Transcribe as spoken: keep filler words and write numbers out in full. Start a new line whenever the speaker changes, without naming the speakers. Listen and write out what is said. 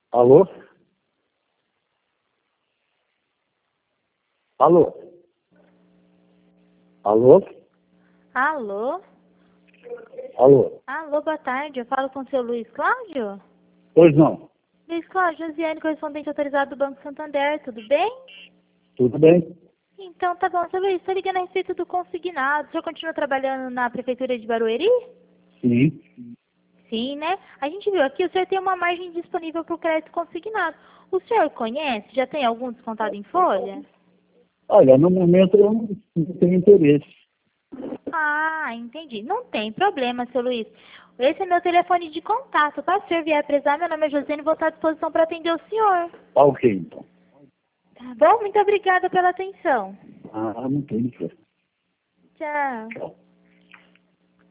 Alô? Alô? Alô?
Alô?
Alô?
Alô, boa tarde. Eu falo com o seu Luiz Cláudio?
Pois não.
Luiz Cláudio, Josiane, correspondente autorizado do Banco Santander, tudo bem?
Tudo bem?
Então, tá bom. Seu Luiz, estou ligando a respeito do consignado. O senhor continua trabalhando na Prefeitura de Barueri?
Sim.
Sim, né? A gente viu aqui, o senhor tem uma margem disponível para o crédito consignado. O senhor conhece? Já tem algum descontado em folha?
Olha, no momento eu não não tenho interesse.
Ah, entendi. Não tem problema, seu Luiz. Esse é meu telefone de contato, tá? Se o senhor vier precisar, meu nome é Josiane e vou estar à disposição para atender o senhor.
Tá ok, então.
Tá bom? Muito obrigada pela atenção.
Ah, não tem interesse.
Tchau.
Tchau.